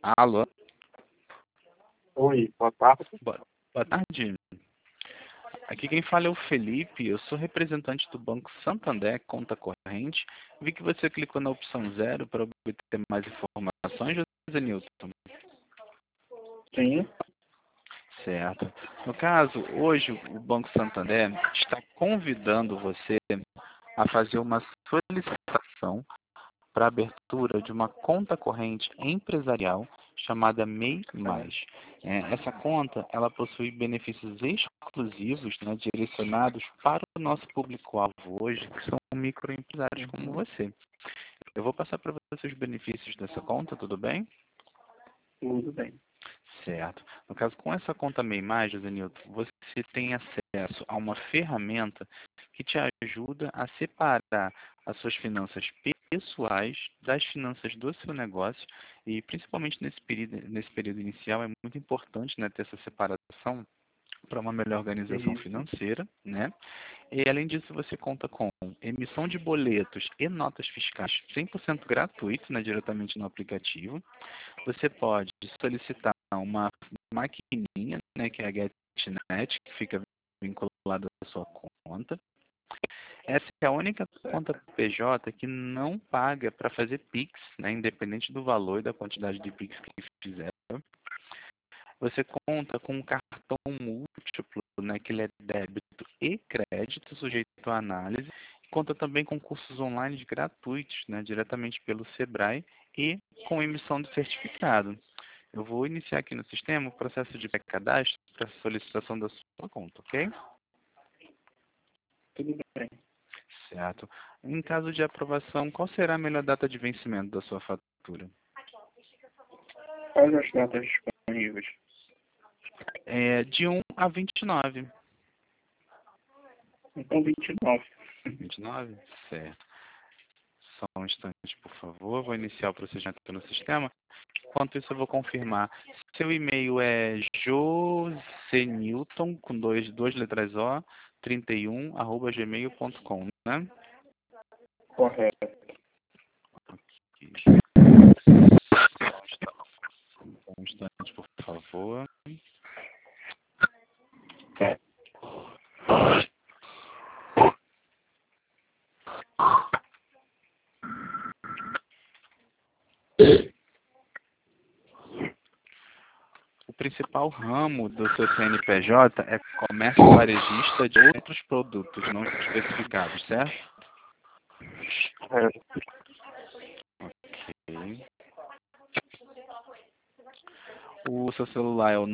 Alô, Oi, boa tarde. boa tarde. Aqui quem fala é o Felipe, eu sou representante do Banco Santander, conta corrente. Vi que você clicou na opção 0 para obter mais informações, José Nilton. Sim, Certo. No caso, hoje o Banco Santander está convidando você a fazer uma solicitação para a abertura de uma conta corrente empresarial chamada MEI+. Essa conta, ela possui benefícios exclusivos, né, direcionados para o nosso público-alvo hoje, que são microempresários como você. Eu vou passar para você os benefícios dessa conta, tudo bem? tudo bem. Certo. No caso, com essa conta MEI+, José Nilton, você tem acesso a uma ferramenta que te ajuda a separar as suas finanças pessoais das finanças do seu negócio e, principalmente nesse período inicial, é muito importante, né, ter essa separação para uma melhor organização Isso. financeira, né? E além disso, você conta com emissão de boletos e notas fiscais 100% gratuitos, né, diretamente no aplicativo. Você pode solicitar uma maquininha, né, que é a GetNet, que fica vinculada à sua conta. Essa é a única conta PJ que não paga para fazer Pix, né, independente do valor e da quantidade de Pix que fizer. Você conta com um cartão múltiplo, né, que ele é débito e crédito, sujeito à análise. Conta também com cursos online gratuitos, né, diretamente pelo Sebrae e com emissão de certificado. Eu vou iniciar aqui no sistema o processo de pré-cadastro para solicitação da sua conta, ok? Tudo bem. Certo. Em caso de aprovação, qual será a melhor data de vencimento da sua fatura? Quais as datas disponíveis? De 1 a 29. Então, 29. 29? Certo. Só um instante, por favor. Vou iniciar o procedimento no sistema. Enquanto isso, eu vou confirmar. Seu e-mail é josenilton, com duas letras O, 31, @gmail.com, né? Correto. Ok. Só um instante, por favor. O principal ramo do seu CNPJ é comércio varejista de outros produtos não especificados, certo? Correto. Ok. O seu celular é o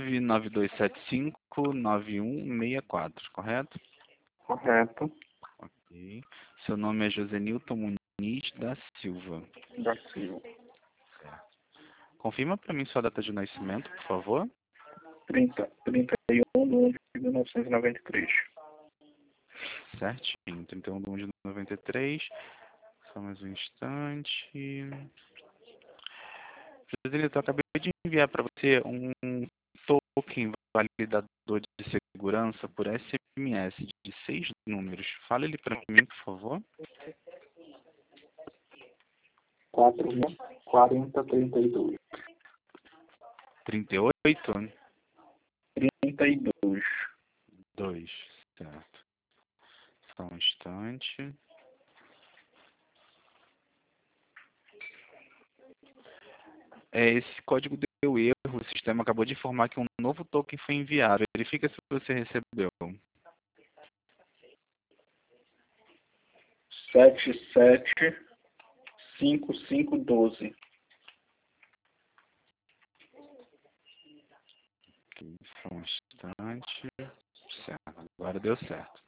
992759164, correto? Correto. Ok. Seu nome é Josenilton Muniz da Silva. Da Silva. Confirma para mim sua data de nascimento, por favor. 31 de 1993. Certinho, 31 de 1 de 93. Só mais um instante. Josenilton, eu acabei de enviar para você um token validador de segurança por SMS de 6 números. Fala ele para mim, por favor. 4032. 38? 32. 2, certo. Só um instante. Esse código deu erro. O sistema acabou de informar que um novo token foi enviado. Verifica se você recebeu. 775512. Aqui, só um instante. Certo, agora deu certo.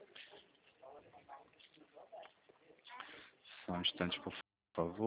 Só um instante, por favor.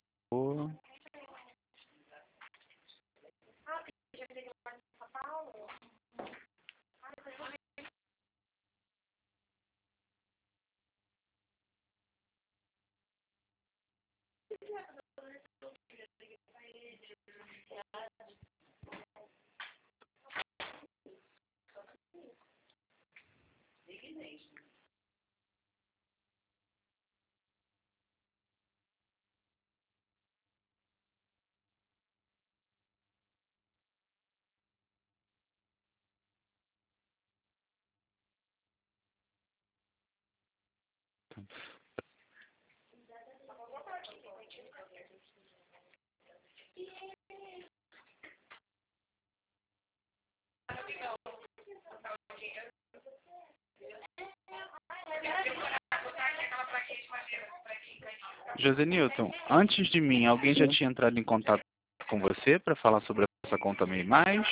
José Newton, antes de mim, alguém já Sim. tinha entrado em contato com você para falar sobre essa conta Meio Mais?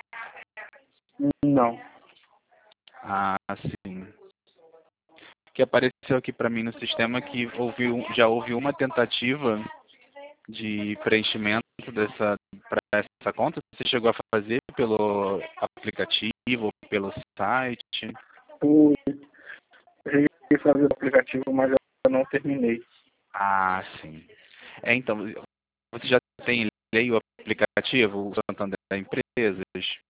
Não. Ah, sim. Que apareceu aqui para mim no sistema que já houve uma tentativa de preenchimento para essa conta. Você chegou a fazer pelo aplicativo, pelo site? Eu cheguei a fazer o aplicativo, mas eu não terminei. Ah, sim. Então, você já tem aí o aplicativo, o Santander Empresas?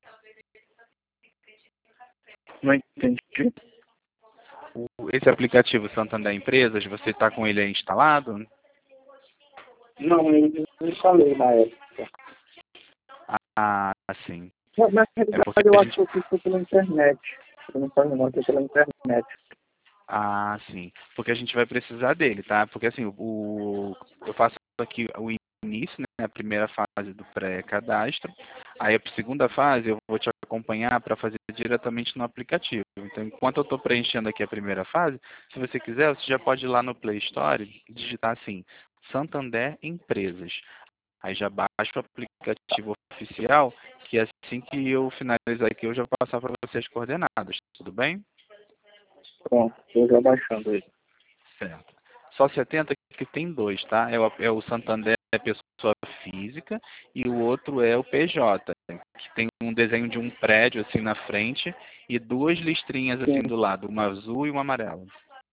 Não entendi. Esse aplicativo Santander Empresas, você está com ele aí instalado? Não, eu desinstalei na época. Ah, sim. Na É porque realidade, a eu acho gente... que eu fiz foi pela internet. Eu não faço não, foi pela internet. Ah, sim. Porque a gente vai precisar dele, tá? Porque assim, eu faço aqui o início, né? A primeira fase do pré-cadastro. Aí a segunda fase eu vou te acompanhar para fazer diretamente no aplicativo. Então, enquanto eu estou preenchendo aqui a primeira fase, se você quiser, você já pode ir lá no Play Store e digitar assim, Santander Empresas. Aí já baixa o aplicativo oficial, que assim que eu finalizar aqui, eu já vou passar para você as coordenadas. Tudo bem? Pronto, estou já baixando ele. Certo. Só se atenta que tem dois, tá? É o Santander pessoa física e o outro é o PJ, que tem um desenho de um prédio assim na frente e duas listrinhas assim Sim, do lado, uma azul e uma amarela.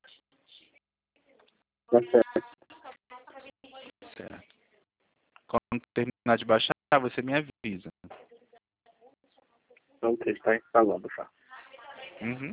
tá certo. Certo. Quando terminar de baixar, você me avisa. Então, ele está instalando já. Uhum.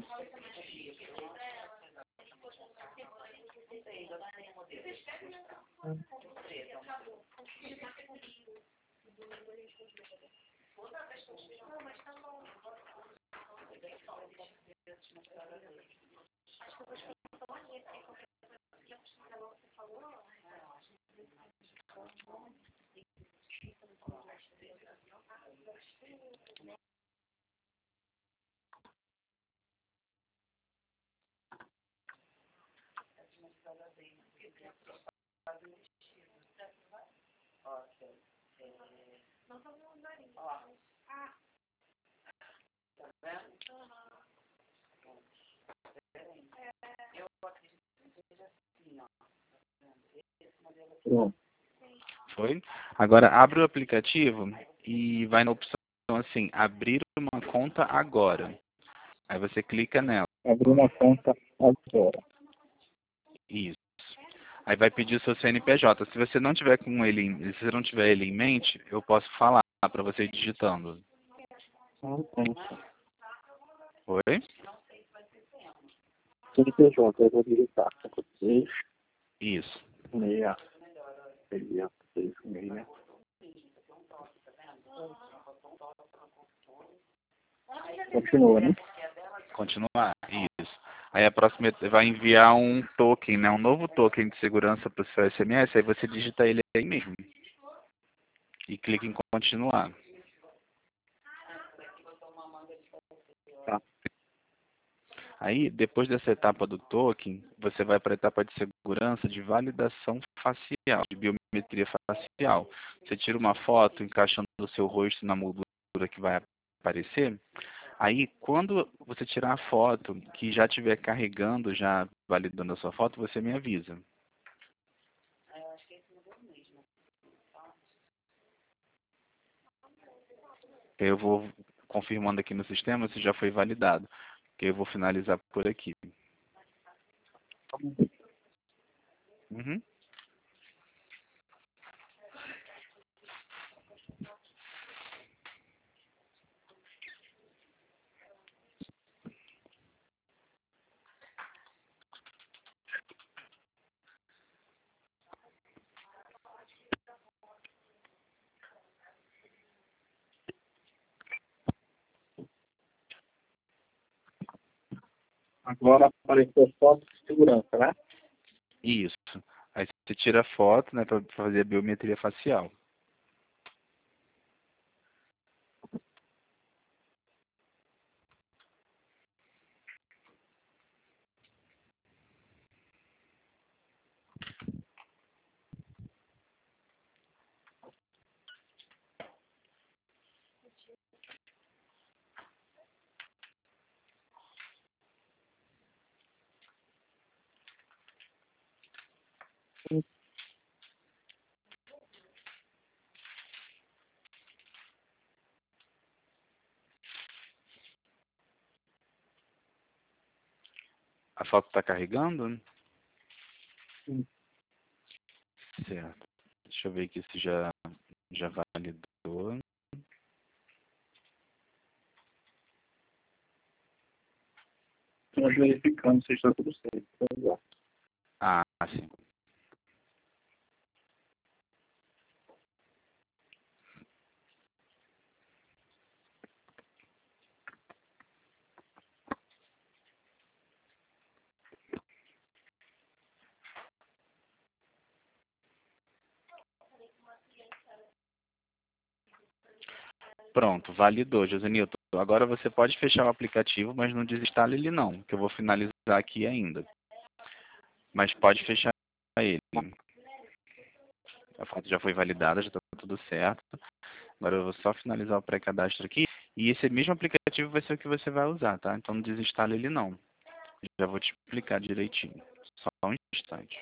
Pronto. Foi? Agora abre o aplicativo e vai na opção assim, abrir uma conta agora. Aí você clica nela. Abri uma conta agora. Isso. Aí vai pedir o seu CNPJ. Se você não tiver se você não tiver ele em mente, eu posso falar para você ir digitando. Não conta. Oi? CNPJ, eu vou digitar. 56, Isso. 6, 6, 6, 6. Continua, né? Continuar. Isso. Aí a próxima vai enviar um token, né? Um novo token de segurança para o seu SMS. Aí você digita ele aí mesmo. E clica em continuar. Tá. Aí, depois dessa etapa do token, você vai para a etapa de segurança de validação facial, de biometria facial. Você tira uma foto encaixando o seu rosto na moldura que vai aparecer. Aí, quando você tirar a foto, que já estiver carregando, já validando a sua foto, você me avisa. Eu vou confirmando aqui no sistema se já foi validado, que eu vou finalizar por aqui. Uhum. Agora apareceu foto de segurança, né? Isso. Aí você tira a foto, né, para fazer a biometria facial. A foto está carregando? Sim. Certo. Deixa eu ver aqui se já validou. Estamos verificando se está tudo certo. Ah, sim. Pronto, validou, Josenilton. Agora você pode fechar o aplicativo, mas não desinstale ele não, que eu vou finalizar aqui ainda. Mas pode fechar ele. A foto já foi validada, já está tudo certo. Agora eu vou só finalizar o pré-cadastro aqui. E esse mesmo aplicativo vai ser o que você vai usar, tá? Então não desinstale ele não. Já vou te explicar direitinho. Só um instante.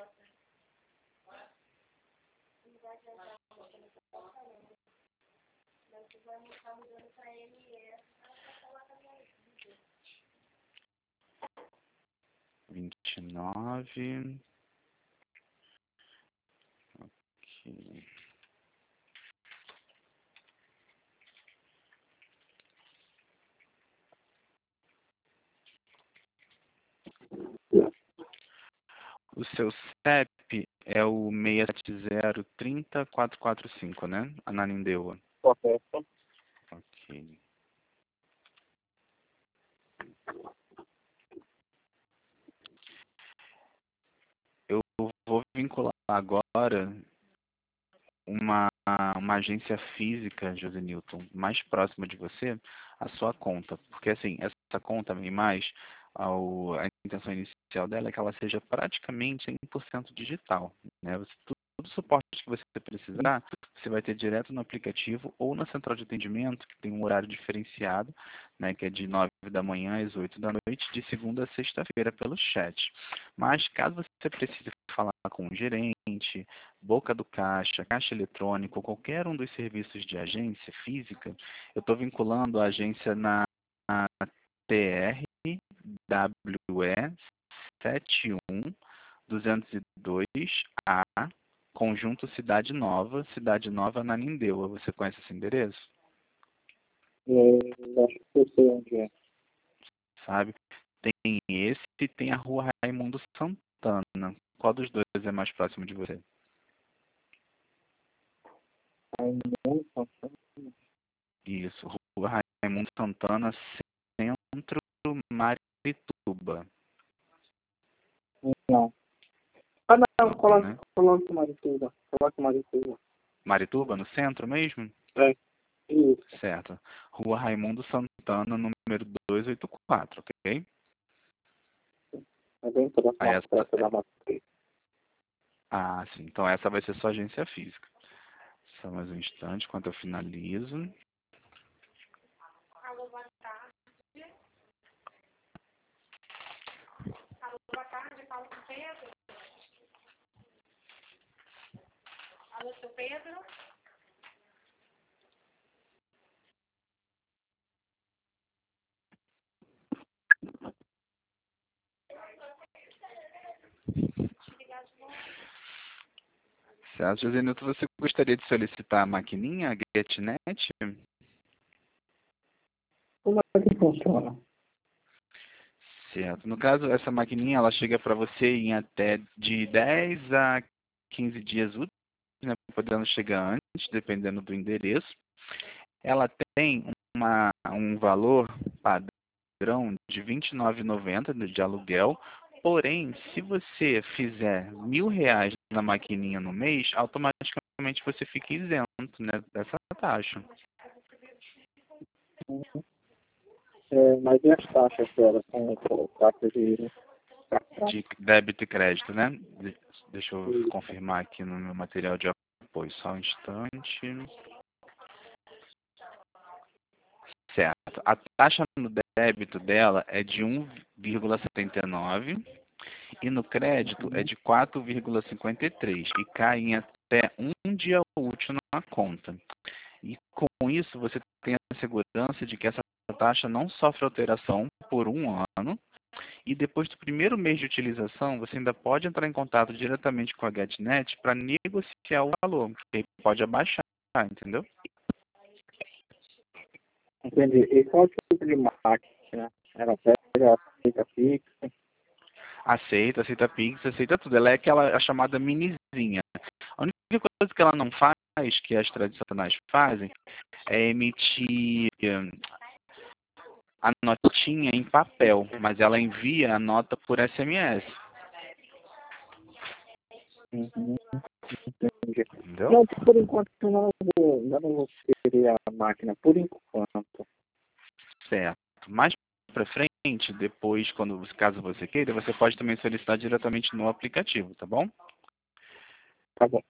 Vinte e nove. Ok. O seu CEP é o 670-30445, né? Ananindeua. Correto. Ok. Eu vou vincular agora uma agência física, José Newton, mais próxima de você, a sua conta. Porque, assim, essa conta, mais, a intenção inicial dela é que ela seja praticamente 100% digital, né? Todo o suporte que você precisar, você vai ter direto no aplicativo ou na central de atendimento, que tem um horário diferenciado, né, que é de 9 da manhã às 8 da noite, de segunda a sexta-feira, pelo chat. Mas, caso você precise falar com um gerente, boca do caixa, caixa eletrônico, ou qualquer um dos serviços de agência física, eu estou vinculando a agência na TRWE 71202A, Conjunto Cidade Nova, Ananindeua. Você conhece esse endereço? Acho que eu sei onde é. Sabe? Tem esse e tem a Rua Raimundo Santana. Qual dos dois é mais próximo de você? Isso, Rua Raimundo Santana, Centro Marituba. Não. Ah, não, Não, né? coloque Marituba. Coloque Marituba. Marituba, no centro mesmo? É, isso. Certo. Rua Raimundo Santana, número 284, ok? É bem próximo Aí à festa da matriz. sim. Então essa vai ser sua agência física. Só mais um instante, enquanto eu finalizo. Alô, boa tarde. Alô, boa tarde, falo com o Pedro. Alô, seu Pedro? Certo, José Nilton, você gostaria de solicitar a maquininha, a GetNet? Como é que funciona? Certo. No caso, essa maquininha, ela chega para você em até de 10 a 15 dias úteis, né, podendo chegar antes, dependendo do endereço. Ela tem um valor padrão de R$ 29,90 de aluguel Porém, se você fizer R$ 1.000 na maquininha no mês, automaticamente você fica isento, né, dessa taxa. Mas e as taxas dela com taxa de cartão? De débito e crédito, né? Deixa eu confirmar aqui no meu material de apoio, só um instante. Certo. A taxa no débito dela é de 1,79 e no crédito é de 4,53 e cai em até um dia útil na conta. E com isso você tem a segurança de que essa taxa não sofre alteração por um ano e depois do primeiro mês de utilização você ainda pode entrar em contato diretamente com a GetNet para negociar o valor, que pode abaixar, entendeu? Entendi. E qual tipo de máquina? Ela pega, aceita fixa? Aceita Pix, aceita tudo. Ela é a chamada minizinha. A única coisa que ela não faz, que as tradicionais fazem, é emitir a notinha em papel, mas ela envia a nota por SMS. Uhum, entendi. Entendeu? Não, por enquanto eu não vou querer a máquina, por enquanto. Certo. Mais para frente, depois, caso você queira, você pode também solicitar diretamente no aplicativo, tá bom? Tá bom.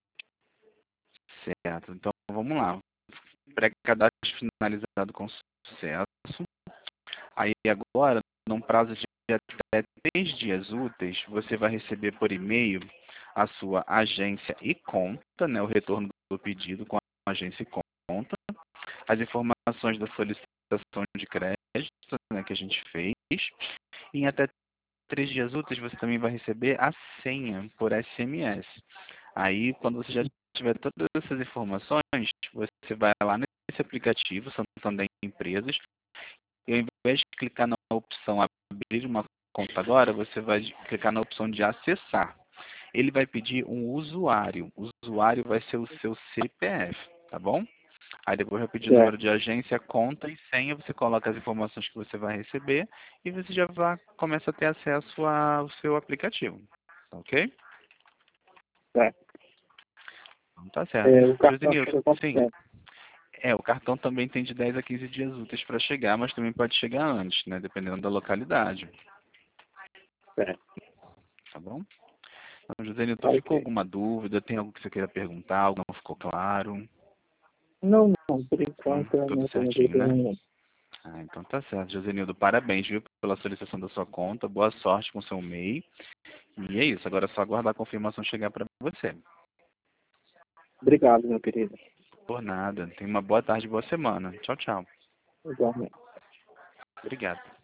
Certo. Então, vamos lá. Pré-cadastro finalizado com sucesso. Aí agora, num prazo de até 3 dias úteis, você vai receber por e-mail a sua agência e conta, né, o retorno do pedido com a agência e conta, as informações da solicitação de crédito, né, que a gente fez, e em até 3 dias úteis você também vai receber a senha por SMS. Aí, quando você já tiver todas essas informações, você vai lá nesse aplicativo, Santander Empresas, e ao invés de clicar na opção abrir uma conta agora, você vai clicar na opção de acessar. Ele vai pedir um usuário. O usuário vai ser o seu CPF, tá bom? Aí depois vai pedir número de agência, conta e senha, você coloca as informações que você vai receber e você já começa a ter acesso ao seu aplicativo, ok? Certo. Então tá certo. O cartão Josenildo, chega quanto sim, tempo? o cartão também tem de 10 a 15 dias úteis para chegar, mas também pode chegar antes, né? Dependendo da localidade. Certo. Tá bom? Então, Josenildo, ficou Ok. alguma dúvida? Tem algo que você queira perguntar? Algo não ficou claro? Não, por Não, enquanto eu tudo não tenho certinho, dúvida né? nenhuma. Ah, então tá certo. Josenildo, parabéns, viu, pela solicitação da sua conta. Boa sorte com o seu MEI. E é isso, agora é só aguardar a confirmação chegar para você. Obrigado, meu querido. Por nada. Tenha uma boa tarde e boa semana. Tchau, tchau. Igualmente. Obrigado.